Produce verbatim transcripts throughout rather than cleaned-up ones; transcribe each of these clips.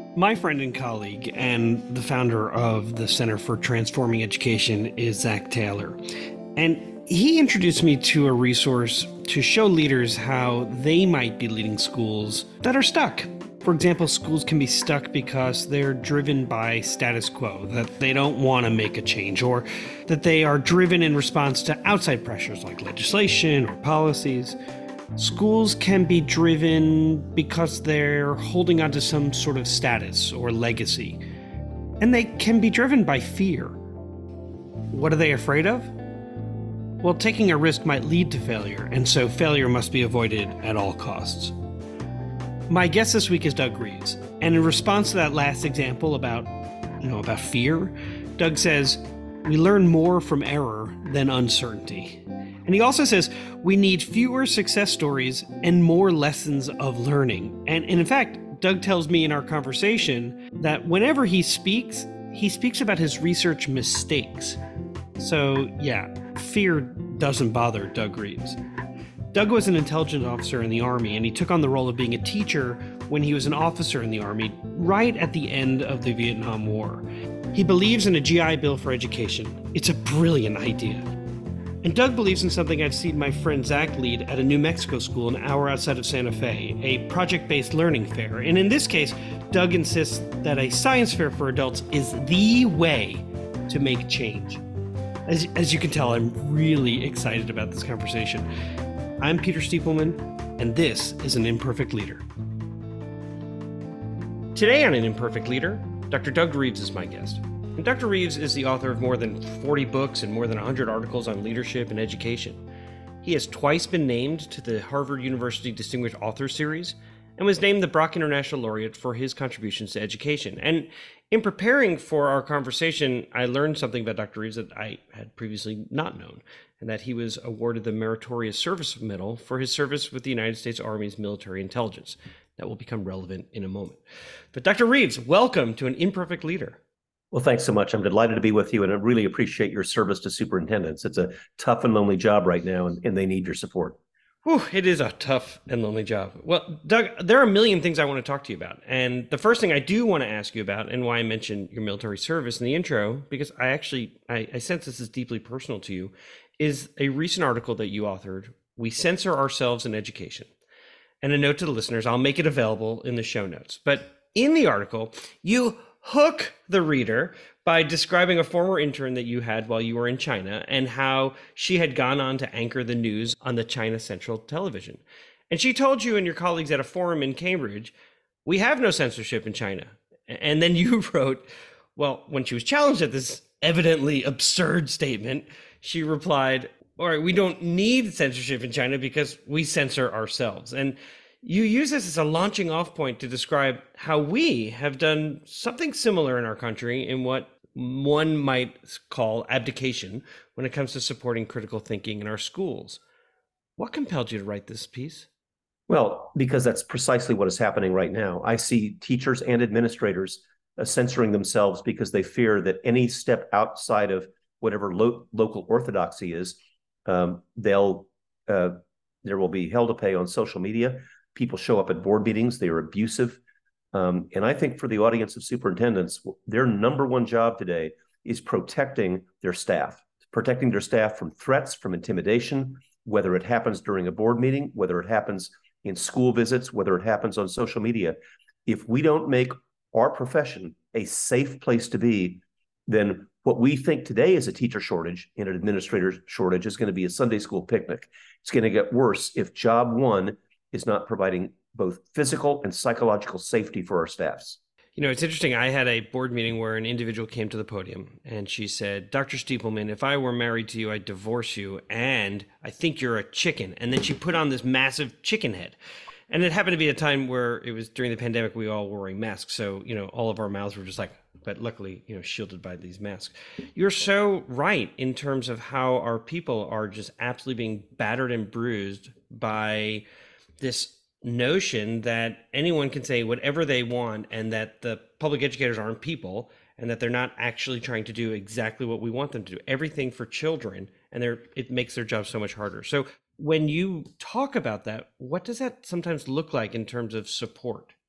My friend and colleague and the founder of the Center for Transforming Education is Zach Taylor. And he introduced me to a resource to show leaders how they might be leading schools that are stuck. For example, schools can be stuck because they're driven by status quo, that they don't want to make a change, or that they are driven in response to outside pressures like legislation or policies. Schools can be driven because they're holding on to some sort of status or legacy. And they can be driven by fear. What are they afraid of? Well, taking a risk might lead to failure, and so failure must be avoided at all costs. My guest this week is Doug Reeves, and in response to that last example about, you know, about fear, Doug says, we learn more from error than uncertainty. And he also says we need fewer success stories and more lessons of learning. And, and in fact, Doug tells me in our conversation that whenever he speaks, he speaks about his research mistakes. So yeah, fear doesn't bother Doug Reeves. Doug was an intelligence officer in the Army, and he took on the role of being a teacher when he was an officer in the Army right at the end of the Vietnam War. He believes in a G I Bill for education. It's a brilliant idea. And Doug believes in something I've seen my friend Zach lead at a New Mexico school an hour outside of Santa Fe, a project-based learning fair. And in this case, Doug insists that a science fair for adults is the way to make change. As, as you can tell, I'm really excited about this conversation. I'm Peter Stiepelman, and this is An Imperfect Leader. Today on An Imperfect Leader, Doctor Doug Reeves is my guest. And Doctor Reeves is the author of more than forty books and more than one hundred articles on leadership and education. He has twice been named to the Harvard University Distinguished Author Series and was named the Brock International Laureate for his contributions to education. And in preparing for our conversation, I learned something about Doctor Reeves that I had previously not known, and that he was awarded the Meritorious Service Medal for his service with the United States Army's military intelligence. That will become relevant in a moment. But Doctor Reeves, welcome to An Imperfect Leader. Well, thanks so much. I'm delighted to be with you, and I really appreciate your service to superintendents. It's a tough and lonely job right now, and, and they need your support. Whew, it is a tough and lonely job. Well, Doug, there are a million things I want to talk to you about. And the first thing I do want to ask you about, and why I mentioned your military service in the intro, because I actually, I, I sense this is deeply personal to you, is a recent article that you authored, We Censor Ourselves in Education. And a note to the listeners, I'll make it available in the show notes. But in the article, you hook the reader by describing a former intern that you had while you were in China and how she had gone on to anchor the news on the China Central Television. And she told you and your colleagues at a forum in Cambridge, we have no censorship in China. And then you wrote, well, when she was challenged at this evidently absurd statement, she replied, all right, we don't need censorship in China because we censor ourselves. And you use this as a launching off point to describe how we have done something similar in our country in what one might call abdication when it comes to supporting critical thinking in our schools. What compelled you to write this piece? Well, because that's precisely what is happening right now. I see teachers and administrators uh, censoring themselves because they fear that any step outside of whatever lo- local orthodoxy is, um, they'll uh, there will be hell to pay on social media. People show up at board meetings, they are abusive. Um, and I think for the audience of superintendents, their number one job today is protecting their staff, protecting their staff from threats, from intimidation, whether it happens during a board meeting, whether it happens in school visits, whether it happens on social media. If we don't make our profession a safe place to be, then what we think today is a teacher shortage and an administrator shortage is going to be a Sunday school picnic. It's going to get worse if job one is not providing both physical and psychological safety for our staffs. You know, it's interesting. I had a board meeting where an individual came to the podium and she said, Doctor Stiepelman, if I were married to you, I'd divorce you. And I think you're a chicken. And then she put on this massive chicken head. And it happened to be a time where it was during the pandemic, we all were wearing masks. So, you know, all of our mouths were just like, but luckily, you know, shielded by these masks. You're so right in terms of how our people are just absolutely being battered and bruised by this notion that anyone can say whatever they want and that the public educators aren't people and that they're not actually trying to do exactly what we want them to do, everything for children, and they're, it makes their job so much harder. So when you talk about that, what does that sometimes look like in terms of support?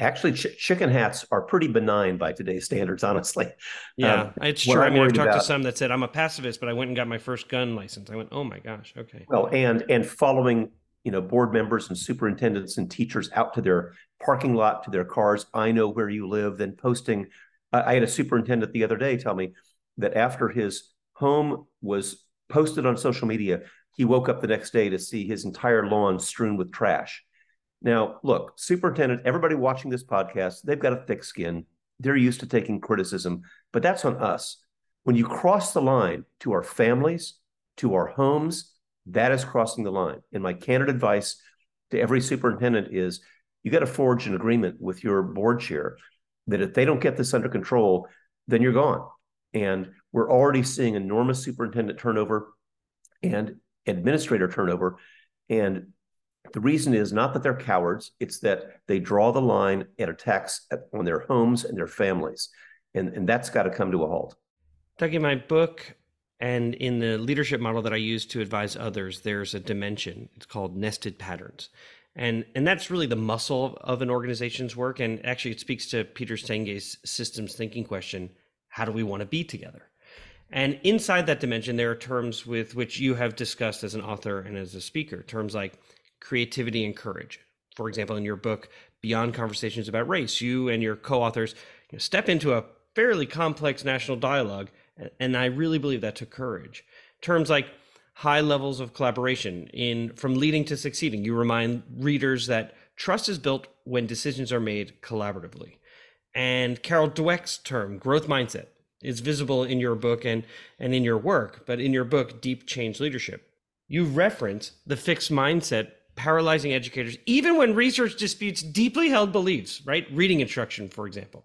Actually, ch- chicken hats are pretty benign by today's standards, honestly. Yeah, Um, it's what true. I I'm mean, I've worried talked to about, some that said I'm a pacifist, but I went and got my first gun license. I went, oh my gosh, okay. well, and and following, you know, board members and superintendents and teachers out to their parking lot, to their cars. I know where you live. Then posting. I, I had a superintendent the other day tell me that after his home was posted on social media, he woke up the next day to see his entire lawn strewn with trash. Now, look, superintendent, everybody watching this podcast, they've got a thick skin. They're used to taking criticism, but that's on us. When you cross the line to our families, to our homes, that is crossing the line. And my candid advice to every superintendent is you got to forge an agreement with your board chair that if they don't get this under control, then you're gone. And we're already seeing enormous superintendent turnover and administrator turnover. And the reason is not that they're cowards, it's that they draw the line at attacks at, on their homes and their families. And, and that's got to come to a halt. Doug, in my book and in the leadership model that I use to advise others, there's a dimension. It's called nested patterns. And, and that's really the muscle of an organization's work. And actually, it speaks to Peter Stenge's systems thinking question: how do we want to be together? And inside that dimension, there are terms with which you have discussed as an author and as a speaker, terms like creativity and courage. For example, in your book, Beyond Conversations About Race, you and your co-authors, you know, step into a fairly complex national dialogue, and I really believe that took courage. Terms like high levels of collaboration in From Leading to Succeeding. You remind readers that trust is built when decisions are made collaboratively. And Carol Dweck's term, growth mindset, is visible in your book and, and in your work, but in your book, Deep Change Leadership, you reference the fixed mindset paralyzing educators, even when research disputes deeply held beliefs, right? Reading instruction, for example.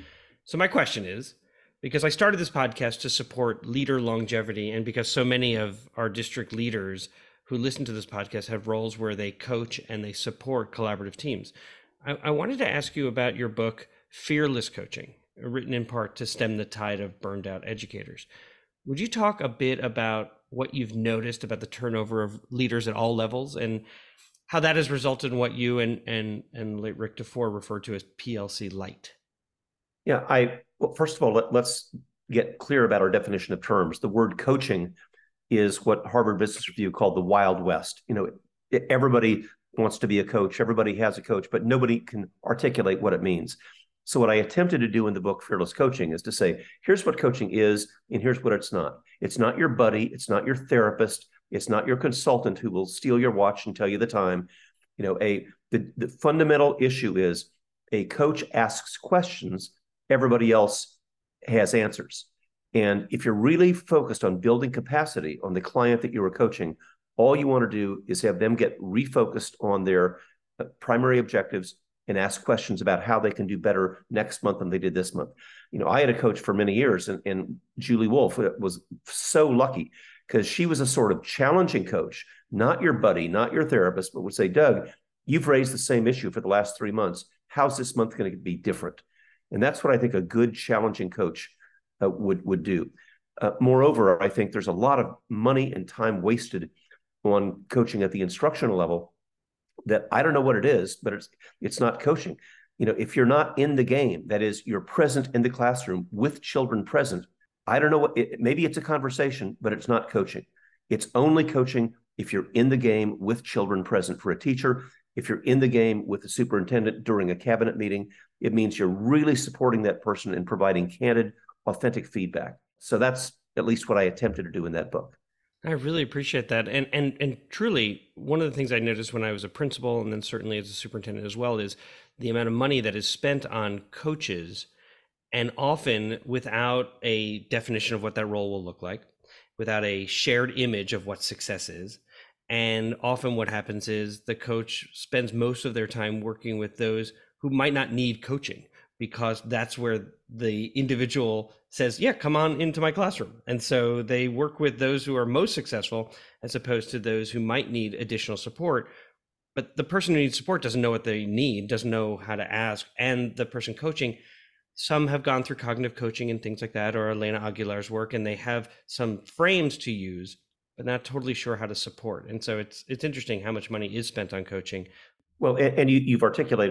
So my question is, because I started this podcast to support leader longevity, and because so many of our district leaders who listen to this podcast have roles where they coach and they support collaborative teams, I, I wanted to ask you about your book, Fearless Coaching, written in part to stem the tide of burned out educators. Would you talk a bit about what you've noticed about the turnover of leaders at all levels and how that has resulted in what you and and and late Rick DeFore referred to as P L C light? Yeah, I well, first of all, let, let's get clear about our definition of terms. The word coaching is what Harvard Business Review called the Wild West. You know, it, everybody wants to be a coach, everybody has a coach, but nobody can articulate what it means. So what I attempted to do in the book, Fearless Coaching, is to say, here's what coaching is, and here's what it's not. It's not your buddy. It's not your therapist. It's not your consultant who will steal your watch and tell you the time. You know, a the, the fundamental issue is a coach asks questions, everybody else has answers. And if you're really focused on building capacity on the client that you are coaching, all you want to do is have them get refocused on their primary objectives and ask questions about how they can do better next month than they did this month. You know, I had a coach for many years, and, and Julie Wolf was so lucky because she was a sort of challenging coach, not your buddy, not your therapist, but would say, Doug, you've raised the same issue for the last three months. How's this month going to be different? And that's what I think a good challenging coach uh, would, would do. Uh, moreover, I think there's a lot of money and time wasted on coaching at the instructional level that I don't know what it is, but it's it's not coaching. You know, if you're not in the game, that is, you're present in the classroom with children present, I don't know what, it, maybe it's a conversation, but it's not coaching. It's only coaching if you're in the game with children present. For a teacher, if you're in the game with the superintendent during a cabinet meeting, it means you're really supporting that person and providing candid, authentic feedback. So that's at least what I attempted to do in that book. I really appreciate that. And and and truly, one of the things I noticed when I was a principal, and then certainly as a superintendent as well, is the amount of money that is spent on coaches, and often without a definition of what that role will look like, without a shared image of what success is. And often what happens is the coach spends most of their time working with those who might not need coaching, because that's where the individual says, yeah, come on into my classroom. And so they work with those who are most successful as opposed to those who might need additional support. But the person who needs support doesn't know what they need, doesn't know how to ask. And the person coaching, some have gone through cognitive coaching and things like that, or Elena Aguilar's work, and they have some frames to use, but not totally sure how to support. And so it's it's interesting how much money is spent on coaching. Well, and, and you, you've articulated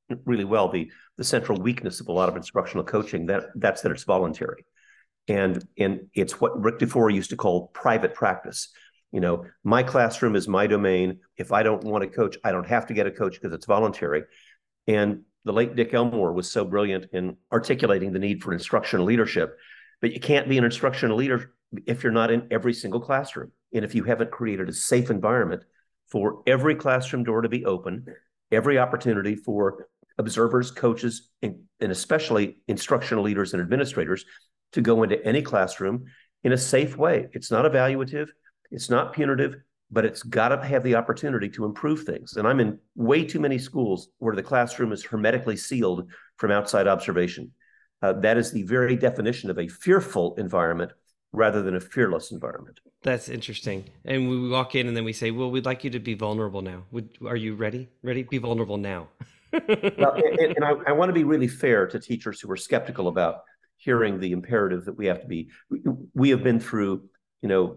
really well, the the central weakness of a lot of instructional coaching, that that's that it's voluntary. And, and it's what Rick Dufour used to call private practice. You know, my classroom is my domain. If I don't want to coach, I don't have to get a coach because it's voluntary. And the late Dick Elmore was so brilliant in articulating the need for instructional leadership. But you can't be an instructional leader if you're not in every single classroom. And if you haven't created a safe environment for every classroom door to be open, every opportunity for observers, coaches, and, and especially instructional leaders and administrators to go into any classroom in a safe way. It's not evaluative, it's not punitive, but it's got to have the opportunity to improve things. And I'm in way too many schools where the classroom is hermetically sealed from outside observation. Uh, that is the very definition of a fearful environment rather than a fearless environment. That's interesting. And we walk in and then we say, well, we'd like you to be vulnerable now. Would, are you ready? Ready? Be vulnerable now. Well, and, and I, I want to be really fair to teachers who are skeptical about hearing the imperative that we have to be. We, we have been through, you know,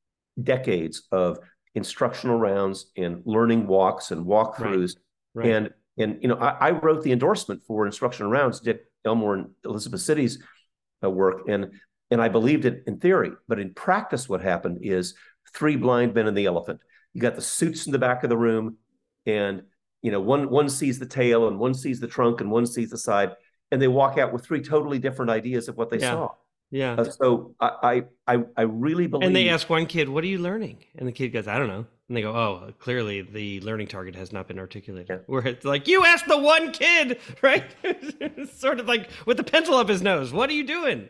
decades of instructional rounds and learning walks and walkthroughs. Right. Right. And, and, you know, I, I wrote the endorsement for instructional rounds, Dick Elmore and Elizabeth City's uh, work. And, and I believed it in theory, but in practice, what happened is three blind men and the elephant. You got the suits in the back of the room, and, you know, one, one sees the tail and one sees the trunk and one sees the side, and they walk out with three totally different ideas of what they yeah. saw. Yeah. Uh, so I, I, I really believe. And they ask one kid, "What are you learning?" And the kid goes, "I don't know." And they go, "Oh, clearly the learning target has not been articulated." Yeah. Where it's like, you asked the one kid, right? It's sort of like with the pencil up his nose. What are you doing?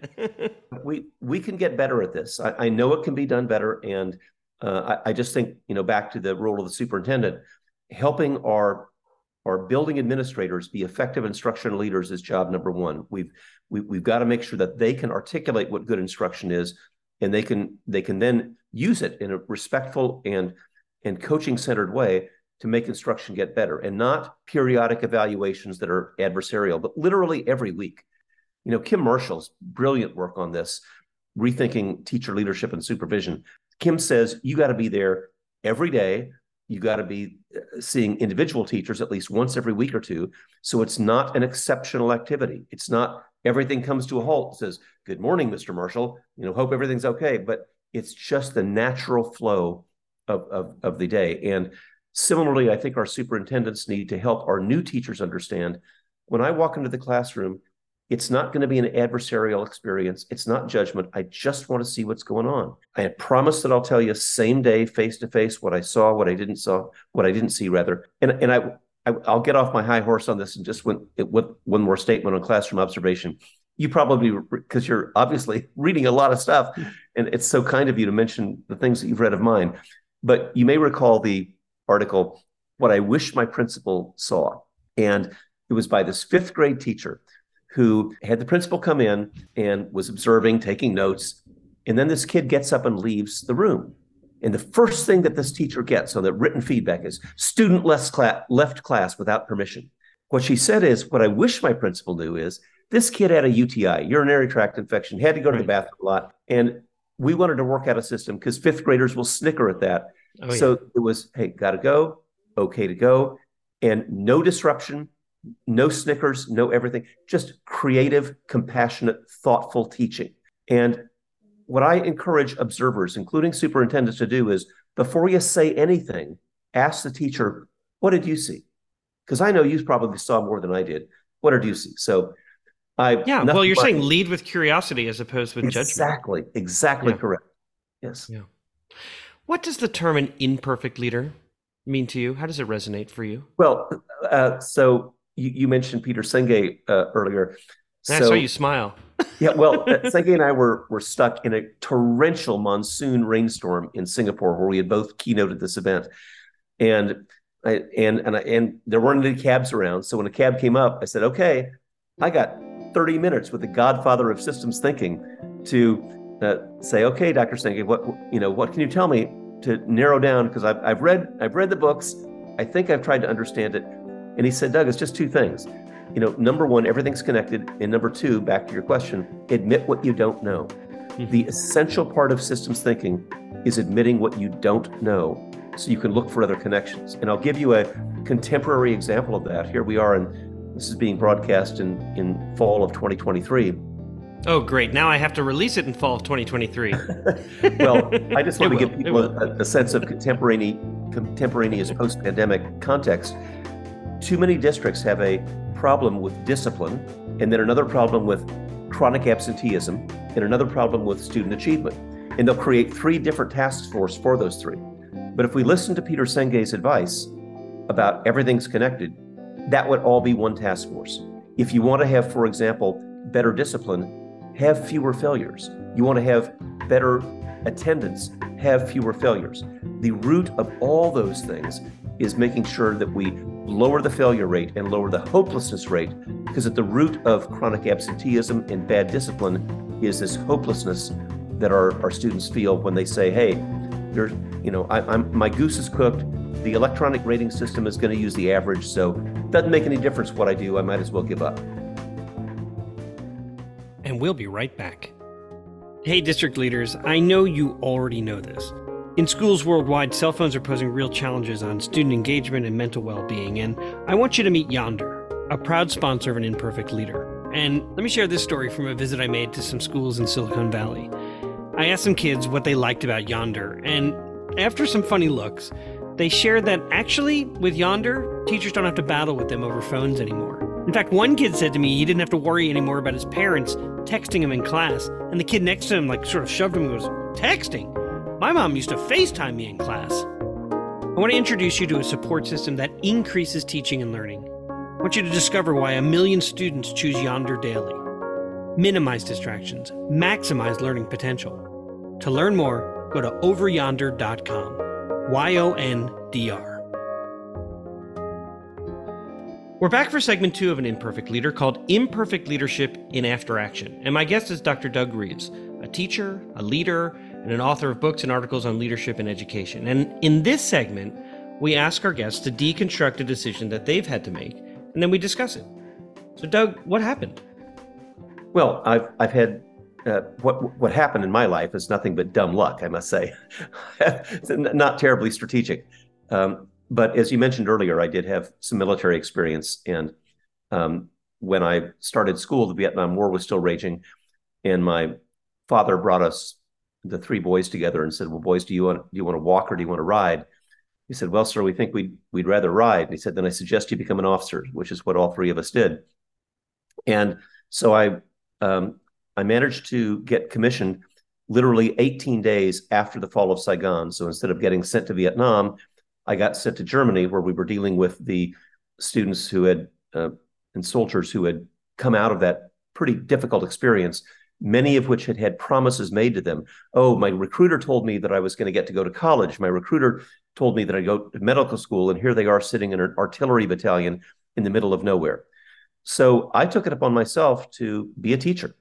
we we can get better at this. I, I know it can be done better, and uh, I, I just think, you know, back to the role of the superintendent, helping our our building administrators be effective instructional leaders is job number one. We've we, we've got to make sure that they can articulate what good instruction is, and they can they can then use it in a respectful and and coaching centered way to make instruction get better, and not periodic evaluations that are adversarial, but literally every week. You know, Kim Marshall's brilliant work on this, rethinking teacher leadership and supervision. Kim says you got to be there every day. You got to be seeing individual teachers at least once every week or two. So it's not an exceptional activity. It's not everything comes to a halt. It says, "Good morning, Mister Marshall. You know, hope everything's okay." But it's just the natural flow of, of, of the day. And similarly, I think our superintendents need to help our new teachers understand, when I walk into the classroom, it's not going to be an adversarial experience. It's not judgment. I just want to see what's going on. I promise that I'll tell you same day, face to face, what I saw, what I didn't saw, what I didn't see rather. And and I, I I'll get off my high horse on this and just went with one more statement on classroom observation. You probably, because you're obviously reading a lot of stuff, and it's so kind of you to mention the things that you've read of mine. But you may recall the article, "What I Wish My Principal Saw," and it was by this fifth grade teacher who had the principal come in and was observing, taking notes. And then this kid gets up and leaves the room. And the first thing that this teacher gets on the written feedback is, "Student left class, left class without permission." What she said is, "What I wish my principal knew is this kid had a U T I, urinary tract infection, had to go to the bathroom a lot. And we wanted to work out a system because fifth graders will snicker at that." Oh, so yeah. It was, "Hey, got to go, okay to go," and no disruption. No snickers, no everything, just creative, compassionate, thoughtful teaching. And what I encourage observers, including superintendents, to do is, before you say anything, ask the teacher, "What did you see?" Because I know you probably saw more than I did. What did you see? So I Yeah, well, you're saying lead with curiosity as opposed with exactly, judgment. Exactly, exactly yeah. correct. Yes. Yeah. What does the term "an imperfect leader" mean to you? How does it resonate for you? Well, uh, so You, you mentioned Peter Senge uh, earlier. I so, saw you smile. yeah, well, uh, Senge and I were were stuck in a torrential monsoon rainstorm in Singapore, where we had both keynoted this event, and I, and and I, and there weren't any cabs around. So when a cab came up, I said, "Okay, I got thirty minutes with the godfather of systems thinking to uh, say, okay, Doctor Senge, what you know, what can you tell me to narrow down? Because I've I've read I've read the books. I think I've tried to understand it." And he said, "Doug, it's just two things. You know, number one, everything's connected. And number two, back to your question, admit what you don't know." Mm-hmm. The essential part of systems thinking is admitting what you don't know so you can look for other connections. And I'll give you a contemporary example of that. Here we are in This is being broadcast in, in fall of twenty twenty-three. Oh, great. Now I have to release it in fall of twenty twenty-three. Well, I just want It to will, give it people will. a, a sense of contemporaneous, contemporaneous post-pandemic context. Too many districts have a problem with discipline, and then another problem with chronic absenteeism, and another problem with student achievement. And they'll create three different task forces for those three. But if we listen to Peter Senge's advice about everything's connected, that would all be one task force. If you want to have, for example, better discipline, have fewer failures. You want to have better attendance, have fewer failures. The root of all those things is making sure that we lower the failure rate and lower the hopelessness rate, because at the root of chronic absenteeism and bad discipline is this hopelessness that our, our students feel when they say, hey, there's, you know, I, I'm my goose is cooked. The electronic rating system is going to use the average, so it doesn't make any difference what I do. I might as well give up. And we'll be right back. Hey, district leaders, I know you already know this. In schools worldwide, cell phones are posing real challenges on student engagement and mental well-being, and I want you to meet Yondr, a proud sponsor of An Imperfect Leader. And let me share this story from a visit I made to some schools in Silicon Valley. I asked some kids what they liked about Yondr, and after some funny looks, they shared that actually, with Yondr, teachers don't have to battle with them over phones anymore. In fact, one kid said to me he didn't have to worry anymore about his parents texting him in class, and the kid next to him like sort of shoved him and goes, "Texting? My mom used to FaceTime me in class." I want to introduce you to a support system that increases teaching and learning. I want you to discover why a million students choose Yondr daily. Minimize distractions, maximize learning potential. To learn more, go to over yondr dot com. Y O N D R. We're back for segment two of An Imperfect Leader called Imperfect Leadership in After Action. And my guest is Doctor Doug Reeves, a teacher, a leader, and an author of books and articles on leadership and education. And in this segment, we ask our guests to deconstruct a decision that they've had to make, and then we discuss it. So Doug, what happened? Well, I've I've had uh, what what happened in my life is nothing but dumb luck, I must say. It's not terribly strategic. Um, but as you mentioned earlier, I did have some military experience, and um, when I started school, the Vietnam War was still raging, and my father brought us, the three boys, together and said, "Well, boys, do you want do you want to walk or do you want to ride?" He said, "Well, sir, we think we'd we'd rather ride." And he said, "Then I suggest you become an officer," which is what all three of us did. And so I um, I managed to get commissioned literally eighteen days after the fall of Saigon. So instead of getting sent to Vietnam, I got sent to Germany, where we were dealing with the students who had uh, and soldiers who had come out of that pretty difficult experience, many of which had had promises made to them. Oh, my recruiter told me that I was going to get to go to college. My recruiter told me that I'd go to medical school, and here they are sitting in an artillery battalion in the middle of nowhere. So I took it upon myself to be a teacher.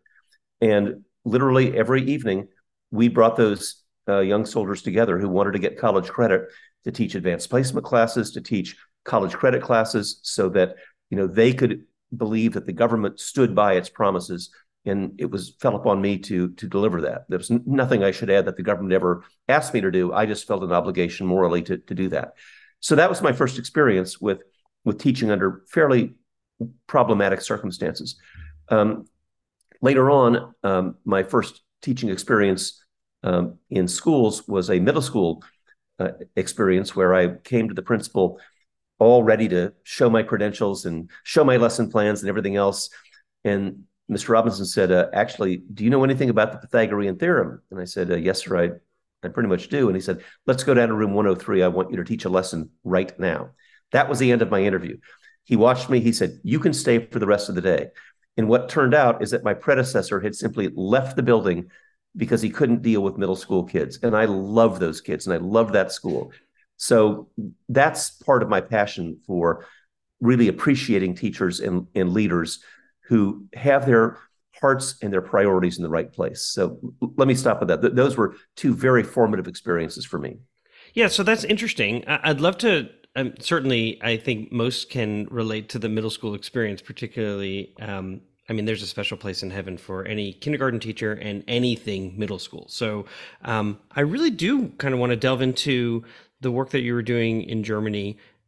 And literally every evening, we brought those uh, young soldiers together who wanted to get college credit to teach advanced placement classes, to teach college credit classes, so that, you know, they could believe that the government stood by its promises. And it was fell upon me to to deliver that. There was nothing I should add that the government ever asked me to do. I just felt an obligation morally to, to do that. So that was my first experience with, with teaching under fairly problematic circumstances. Um, later on, um, my first teaching experience um, in schools was a middle school uh, experience, where I came to the principal all ready to show my credentials and show my lesson plans and everything else. And Mister Robinson said, uh, actually, do you know anything about the Pythagorean theorem? And I said, uh, yes, sir, I, I pretty much do. And he said, let's go down to room one oh three. I want you to teach a lesson right now. That was the end of my interview. He watched me. He said, you can stay for the rest of the day. And what turned out is that my predecessor had simply left the building because he couldn't deal with middle school kids. And I love those kids, and I love that school. So that's part of my passion for really appreciating teachers and, and leaders who have their hearts and their priorities in the right place. So let me stop with that. Th- those were two very formative experiences for me. Yeah, so that's interesting. I- I'd love to, um, certainly, I think most can relate to the middle school experience, particularly, um, I mean, there's a special place in heaven for any kindergarten teacher and anything middle school. So um, I really do kind of want to delve into the work that you were doing in Germany.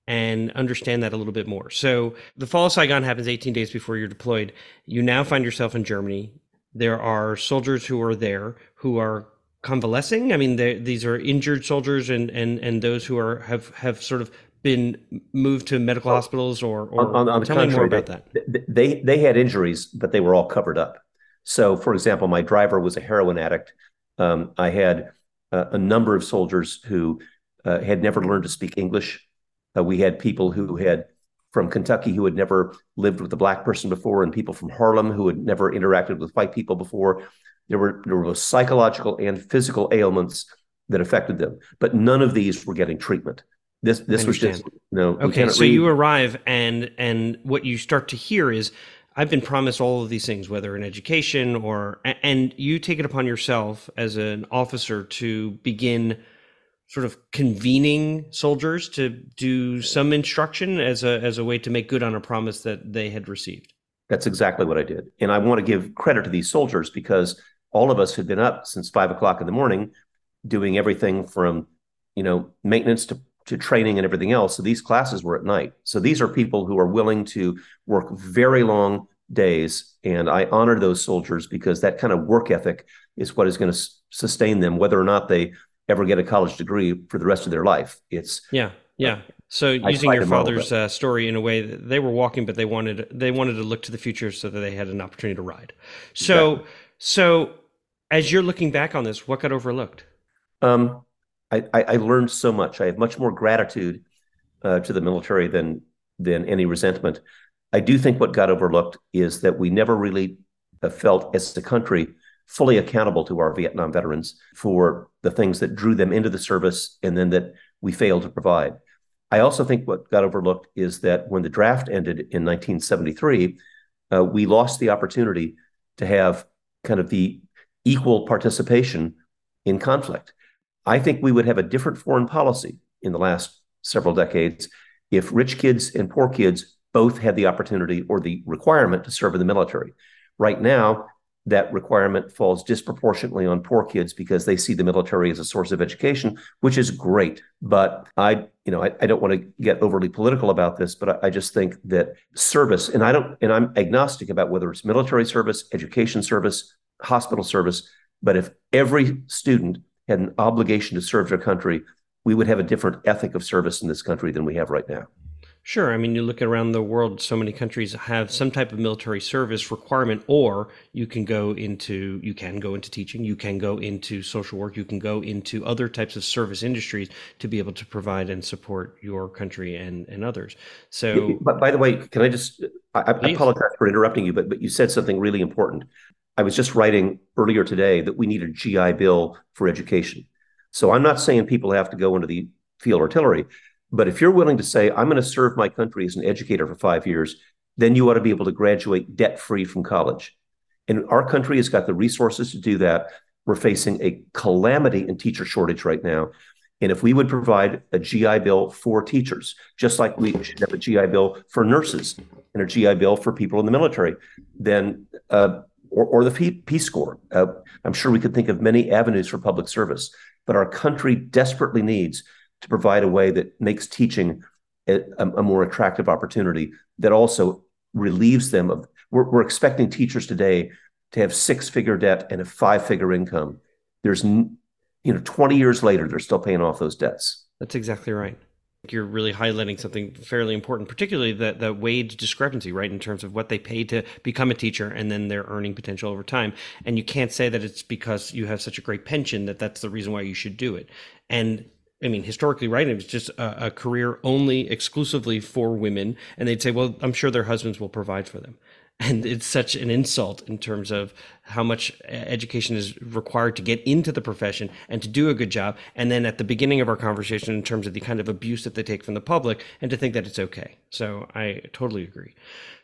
and understand that a little bit more. So the fall of Saigon happens eighteen days before you're deployed. You now find yourself in Germany. There are soldiers who are there who are convalescing. I mean, these are injured soldiers and, and, and those who are have, have sort of been moved to medical Oh, hospitals or, or on, on the tell me more contrary, about they, that. they they had injuries, but they were all covered up. So, for example, my driver was a heroin addict. Um, I had uh, a number of soldiers who uh, had never learned to speak English. Uh, we had people who had from Kentucky who had never lived with a black person before, and people from Harlem who had never interacted with white people before. There were there were psychological and physical ailments that affected them, but none of these were getting treatment. This this was just, you know, okay. Lieutenant So Reed, you arrive, and and what you start to hear is, I've been promised all of these things, whether in education or, and you take it upon yourself as an officer to begin sort of convening soldiers to do some instruction as a as a way to make good on a promise that they had received. That's exactly what I did. And I want to give credit to these soldiers because all of us had been up since five o'clock in the morning doing everything from, you know, maintenance to, to training and everything else. So these classes were at night. So these are people who are willing to work very long days. And I honor those soldiers because that kind of work ethic is what is going to s- sustain them, whether or not they ever get a college degree for the rest of their life. It's yeah, yeah. So I using your to model father's that. uh, story in a way that they were walking, but they wanted they wanted to look to the future so that they had an opportunity to ride. So Exactly. so as you're looking back on this, what got overlooked? Um, I, I, I learned so much. I have much more gratitude uh, to the military than than any resentment. I do think what got overlooked is that we never really uh, felt as a country fully accountable to our Vietnam veterans for the things that drew them into the service and then that we failed to provide. I also think what got overlooked is that when the draft ended in nineteen seventy-three, uh, we lost the opportunity to have kind of the equal participation in conflict. I think we would have a different foreign policy in the last several decades if rich kids and poor kids both had the opportunity or the requirement to serve in the military. Right now, that requirement falls disproportionately on poor kids because they see the military as a source of education, which is great. But I, you know, I, I don't want to get overly political about this, but I, I just think that service, and I don't, and I'm agnostic about whether it's military service, education service, hospital service, but if every student had an obligation to serve their country, we would have a different ethic of service in this country than we have right now. Sure. I mean, you look around the world, so many countries have some type of military service requirement, or you can go into, you can go into teaching, you can go into social work, you can go into other types of service industries to be able to provide and support your country and, and others. So But by the way, can I just, I, I please. apologize for interrupting you, but, but you said something really important. I was just writing earlier today that we need a G I Bill for education. So I'm not saying people have to go into the field artillery, but if you're willing to say, I'm going to serve my country as an educator for five years, then you ought to be able to graduate debt free from college. And our country has got the resources to do that. We're facing a calamity in teacher shortage right now. And if we would provide a G I Bill for teachers, just like we should have a G I Bill for nurses and a G I Bill for people in the military, then uh, or, or the Peace Corps. Uh, I'm sure we could think of many avenues for public service, but our country desperately needs to provide a way that makes teaching a, a more attractive opportunity that also relieves them of. We're, we're expecting teachers today to have six-figure debt and a five-figure income. There's, you know, twenty years later, they're still paying off those debts. That's exactly right. You're really highlighting something fairly important, particularly the, the wage discrepancy, right, in terms of what they pay to become a teacher and then their earning potential over time. And you can't say that it's because you have such a great pension that that's the reason why you should do it. And I mean, historically, right, it was just a, a career only exclusively for women. And they'd say, well, I'm sure their husbands will provide for them. And it's such an insult in terms of how much education is required to get into the profession and to do a good job. And then at the beginning of our conversation, in terms of the kind of abuse that they take from the public, and to think that it's okay. So I totally agree.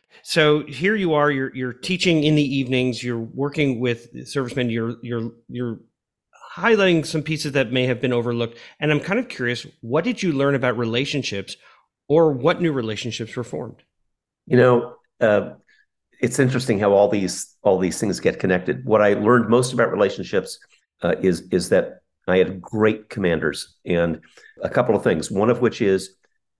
So here you are, you're you're teaching in the evenings, you're working with servicemen, you're you're you're highlighting some pieces that may have been overlooked. And I'm kind of curious, what did you learn about relationships, or what new relationships were formed? You know, uh, it's interesting how all these all these things get connected. What I learned most about relationships uh, is is that I had great commanders, and a couple of things. One of which is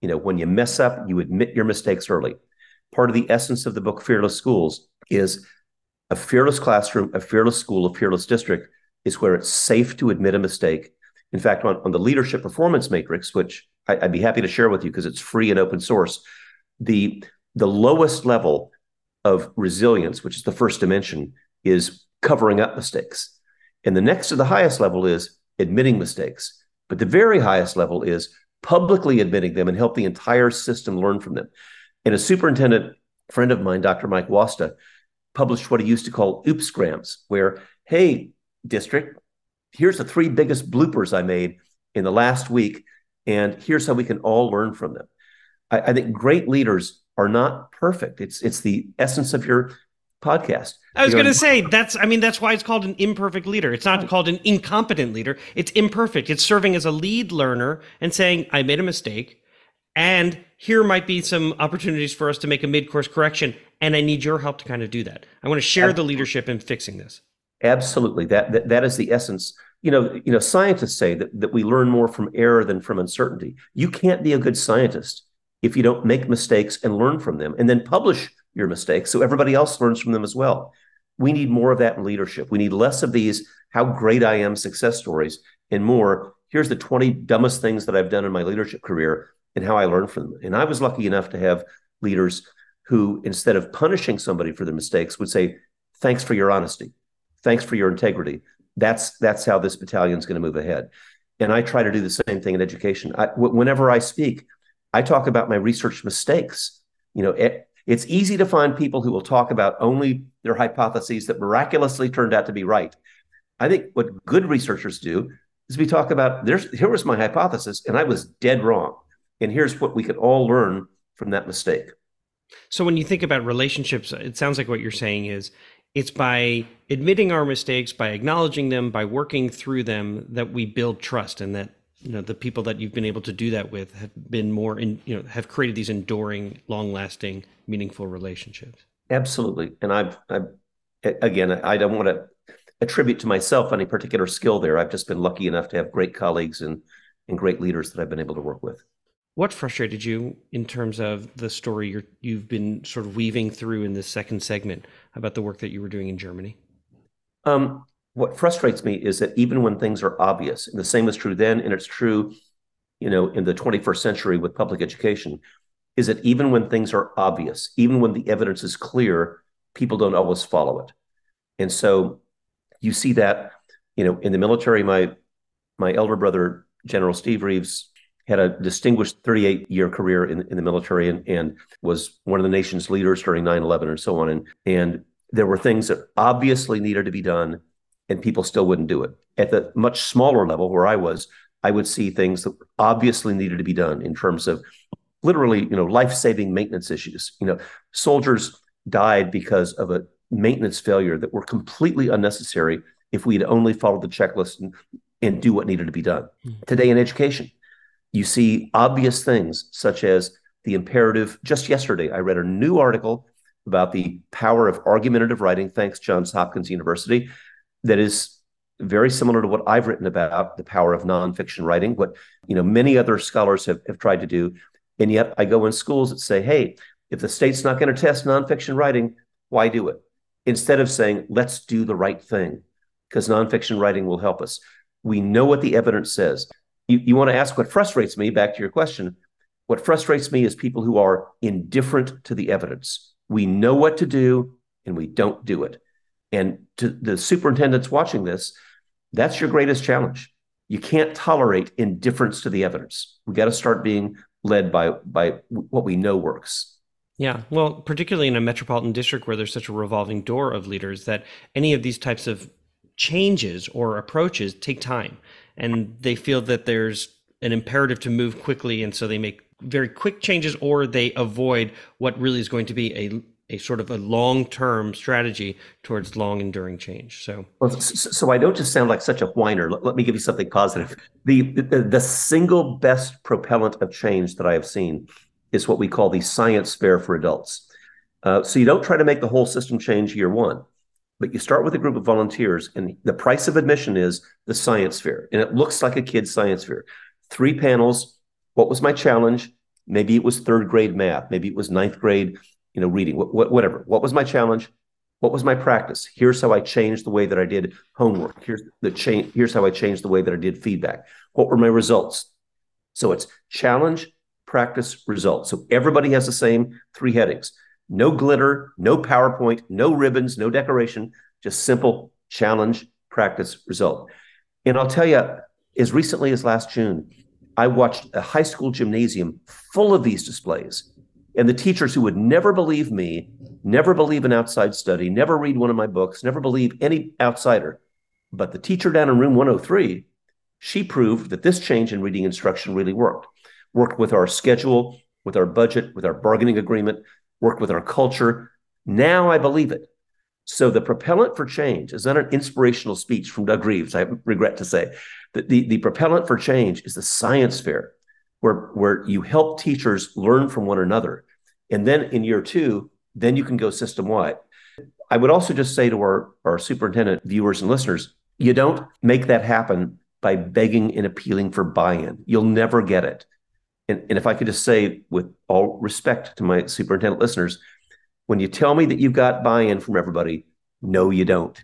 You know, when you mess up, you admit your mistakes early. Part of the essence of the book Fearless Schools is a fearless classroom, a fearless school, a fearless district is where it's safe to admit a mistake. In fact, on, on the leadership performance matrix, which I, I'd be happy to share with you because it's free and open source, the, the lowest level of resilience, which is the first dimension, is covering up mistakes. And the next to the highest level is admitting mistakes. But the very highest level is publicly admitting them and help the entire system learn from them. And a superintendent friend of mine, Doctor Mike Wasta, published what he used to call oopsgrams, where, hey, district, here's the three biggest bloopers I made in the last week, and here's how we can all learn from them. I, I think great leaders are not perfect. It's it's the essence of your podcast. I was You know, going to say, that's, I mean, that's why it's called an imperfect leader. It's not Right. called an incompetent leader. It's imperfect. It's serving as a lead learner and saying, I made a mistake, and here might be some opportunities for us to make a mid-course correction, and I need your help to kind of do that. I want to share the leadership in fixing this. Absolutely. That, that that is the essence. You know, you know, scientists say that, that we learn more from error than from uncertainty. You can't be a good scientist if you don't make mistakes and learn from them and then publish your mistakes so everybody else learns from them as well. We need more of that in leadership. We need less of these how great I am success stories and more, here's the twenty dumbest things that I've done in my leadership career and how I learned from them. And I was lucky enough to have leaders who, instead of punishing somebody for their mistakes, would say, thanks for your honesty. Thanks for your integrity. That's that's how this battalion is going to move ahead. And I try to do the same thing in education. I, w- whenever I speak, I talk about my research mistakes. You know, it, it's easy to find people who will talk about only their hypotheses that miraculously turned out to be right. I think what good researchers do is we talk about, there's here was my hypothesis, and I was dead wrong. And here's what we could all learn from that mistake. So when you think about relationships, it sounds like what you're saying is it's by admitting our mistakes, by acknowledging them, by working through them, that we build trust, and that, you know, the people that you've been able to do that with have been more in, you know, have created these enduring, long-lasting, meaningful relationships. Absolutely. And I've, I've again, I don't want to attribute to myself any particular skill there. I've just been lucky enough to have great colleagues and, and great leaders that I've been able to work with. What frustrated you in terms of the story you're, you've been sort of weaving through in this second segment about the work that you were doing in Germany? Um, what frustrates me is that even when things are obvious, and the same is true then, and it's true, you know, in the twenty-first century with public education, is that even when things are obvious, even when the evidence is clear, people don't always follow it. And so you see that, you know, in the military. My my elder brother, General Steve Reeves, had a distinguished thirty-eight year career in, in the military and, and was one of the nation's leaders during nine eleven and so on. And, and there were things that obviously needed to be done, and people still wouldn't do it. At the much smaller level where I was, I would see things that obviously needed to be done in terms of literally, you know, life-saving maintenance issues. You know, soldiers died because of a maintenance failure that were completely unnecessary if we'd only followed the checklist and, and do what needed to be done. Mm-hmm. Today in education, you see obvious things such as the imperative. Just yesterday, I read a new article about the power of argumentative writing, thanks Johns Hopkins University, that is very similar to what I've written about, the power of nonfiction writing, what, you know, many other scholars have, have tried to do. And yet I go in schools that say, hey, if the state's not going to test nonfiction writing, why do it? Instead of saying, let's do the right thing, because nonfiction writing will help us. We know what the evidence says. You, you want to ask what frustrates me, back to your question. What frustrates me is people who are indifferent to the evidence. We know what to do and we don't do it. And to the superintendents watching this, that's your greatest challenge. You can't tolerate indifference to the evidence. We got to start being led by, by what we know works. Yeah, well, particularly in a metropolitan district where there's such a revolving door of leaders, that any of these types of changes or approaches take time. And they feel that there's an imperative to move quickly, and so they make very quick changes, or they avoid what really is going to be a a sort of a long-term strategy towards long enduring change. So, well, so I don't just sound like such a whiner. Let, let me give you something positive. The, the the single best propellant of change that I have seen is what we call the science fair for adults. Uh, so you don't try to make the whole system change year one, but you start with a group of volunteers, and the price of admission is the science fair. And it looks like a kid's science fair. Three panels. What was my challenge? Maybe it was third grade math. Maybe it was ninth grade, you know, reading, wh- wh- whatever. What was my challenge? What was my practice? Here's how I changed the way that I did homework. Here's the change. Here's how I changed the way that I did feedback. What were my results? So it's challenge, practice, results. So everybody has the same three headings. No glitter, no PowerPoint, no ribbons, no decoration, just simple challenge, practice, result. And I'll tell you, as recently as last June, I watched a high school gymnasium full of these displays. And the teachers who would never believe me, never believe an outside study, never read one of my books, never believe any outsider. But the teacher down in room one oh three, she proved that this change in reading instruction really worked. Worked with our schedule, with our budget, with our bargaining agreement, worked with our culture. Now I believe it. So the propellant for change is not an inspirational speech from Doug Reeves, I regret to say. The, the, the propellant for change is the science fair, where, where you help teachers learn from one another. And then in year two, then you can go system-wide. I would also just say to our, our superintendent viewers and listeners, you don't make that happen by begging and appealing for buy-in. You'll never get it. And, and if I could just say, with all respect to my superintendent listeners, when you tell me that you've got buy-in from everybody, no, you don't.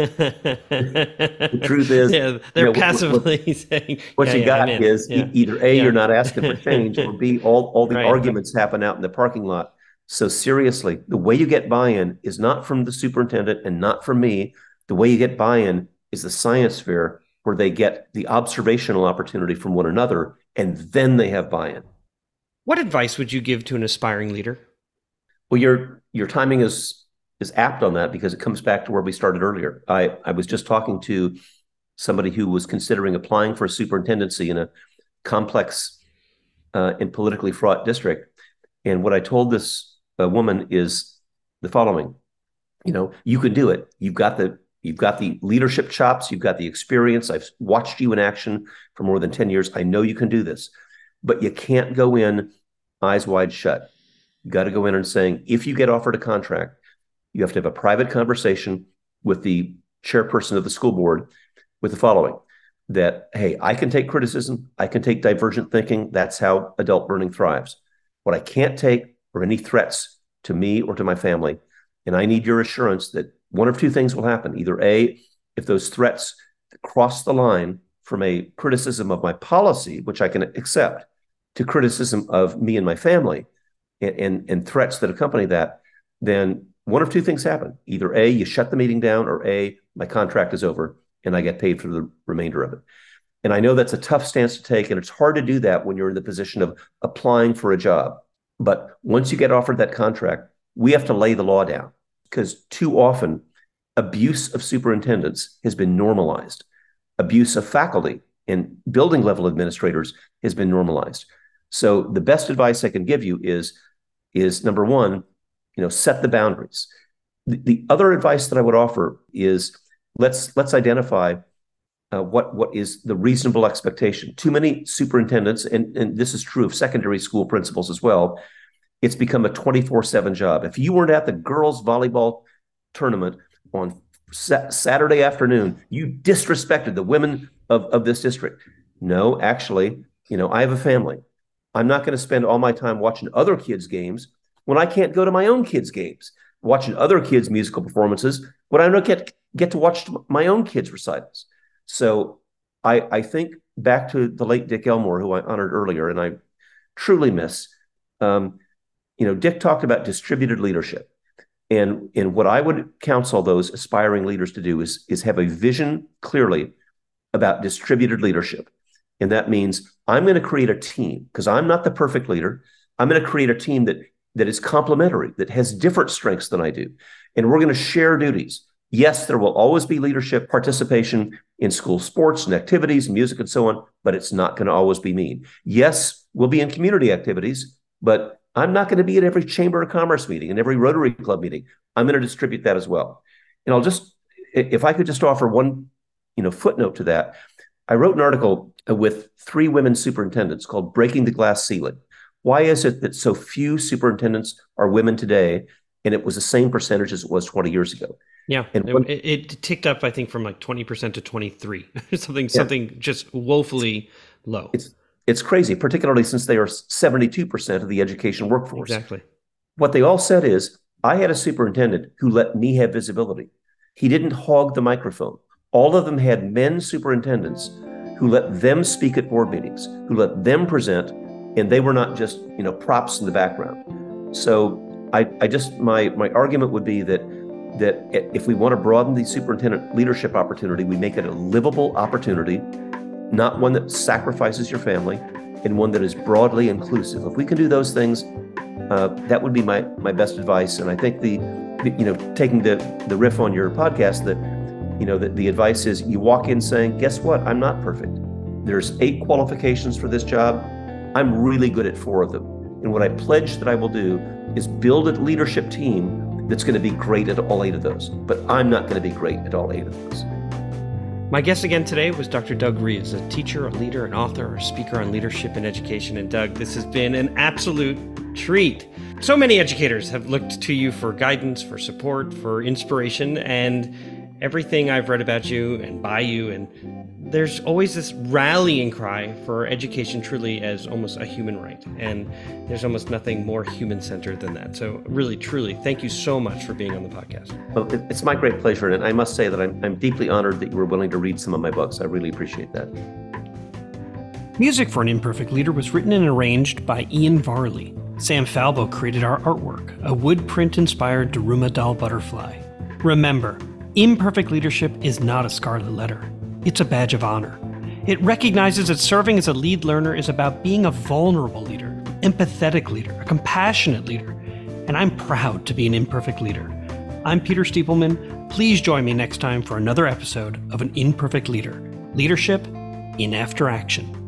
The truth is, yeah, you they're know, what, what, passively saying, what yeah, you yeah, I'm got in. is Yeah. e- either A, Yeah. you're not asking for change, or B, all, all the Right. arguments happen out in the parking lot. So seriously, the way you get buy-in is not from the superintendent and not from me. The way you get buy-in is the science fair, where they get the observational opportunity from one another, and then they have buy-in. What advice would you give to an aspiring leader? Well, your your timing is is apt on that, because it comes back to where we started earlier. I, I was just talking to somebody who was considering applying for a superintendency in a complex uh, and politically fraught district. And what I told this uh, woman is the following: you know, you can do it. You've got the you've got the leadership chops. You've got the experience. I've watched you in action for more than ten years. I know you can do this, but you can't go in eyes wide shut. You got to go in and saying, if you get offered a contract, you have to have a private conversation with the chairperson of the school board with the following: that, hey, I can take criticism. I can take divergent thinking. That's how adult learning thrives. What I can't take are any threats to me or to my family. And I need your assurance that one of two things will happen. Either A, if those threats cross the line from a criticism of my policy, which I can accept, to criticism of me and my family, and, and, and threats that accompany that, then one of two things happen. Either A, you shut the meeting down, or A, my contract is over and I get paid for the remainder of it. And I know that's a tough stance to take, and it's hard to do that when you're in the position of applying for a job. But once you get offered that contract, we have to lay the law down, because too often abuse of superintendents has been normalized. Abuse of faculty and building level administrators has been normalized. So the best advice I can give you is, is number one, you know, set the boundaries. The, the other advice that I would offer is let's let's identify uh, what what is the reasonable expectation. Too many superintendents, and, and this is true of secondary school principals as well, it's become a twenty-four seven job. If you weren't at the girls' volleyball tournament on sa- Saturday afternoon, you disrespected the women of, of this district. No, actually, you know, I have a family. I'm not going to spend all my time watching other kids' games when I can't go to my own kids' games, watching other kids' musical performances when I don't get, get to watch my own kids' recitals. So I, I think back to the late Dick Elmore, who I honored earlier, and I truly miss. Um, you know, Dick talked about distributed leadership. And, and what I would counsel those aspiring leaders to do is, is have a vision clearly about distributed leadership. And that means I'm going to create a team, because I'm not the perfect leader. I'm going to create a team that, that is complementary, that has different strengths than I do. And we're going to share duties. Yes, there will always be leadership participation in school sports and activities, music and so on, but it's not going to always be me. Yes, we'll be in community activities, but I'm not going to be at every Chamber of Commerce meeting and every Rotary Club meeting. I'm going to distribute that as well. And I'll just, if I could just offer one, you know, footnote to that. I wrote an article with three women superintendents called Breaking the Glass Ceiling. Why is it that so few superintendents are women today? And it was the same percentage as it was twenty years ago. Yeah, and it, when, it ticked up, I think, from like twenty percent to twenty-three, something, yeah, something just woefully low. It's it's crazy, particularly since they are seventy-two percent of the education workforce. Exactly. What they all said is, I had a superintendent who let me have visibility. He didn't hog the microphone. All of them had men superintendents who let them speak at board meetings, who let them present, and they were not just, you know, props in the background. So I, I just, my, my argument would be that, that if we want to broaden the superintendent leadership opportunity, we make it a livable opportunity, not one that sacrifices your family, and one that is broadly inclusive. If we can do those things, uh, that would be my, my best advice. And I think the, you know, taking the, the riff on your podcast, that, you know, that the advice is you walk in saying, guess what? I'm not perfect. There's eight qualifications for this job. I'm really good at four of them. And what I pledge that I will do is build a leadership team that's going to be great at all eight of those. But I'm not going to be great at all eight of those. My guest again today was Doctor Doug Reeves, a teacher, a leader, an author, a speaker on leadership and education. And Doug, this has been an absolute treat. So many educators have looked to you for guidance, for support, for inspiration, and everything I've read about you and by you, and there's always this rallying cry for education truly as almost a human right. And there's almost nothing more human-centered than that. So really, truly, thank you so much for being on the podcast. Well, it's my great pleasure. And I must say that I'm, I'm deeply honored that you were willing to read some of my books. I really appreciate that. Music for An Imperfect Leader was written and arranged by Ian Varley. Sam Falbo created our artwork, a wood print-inspired Daruma doll butterfly. Remember, imperfect leadership is not a scarlet letter. It's a badge of honor. It recognizes that serving as a lead learner is about being a vulnerable leader, empathetic leader, a compassionate leader, and I'm proud to be an imperfect leader. I'm Peter Stiepelman. Please join me next time for another episode of An Imperfect Leader, Leadership in After Action.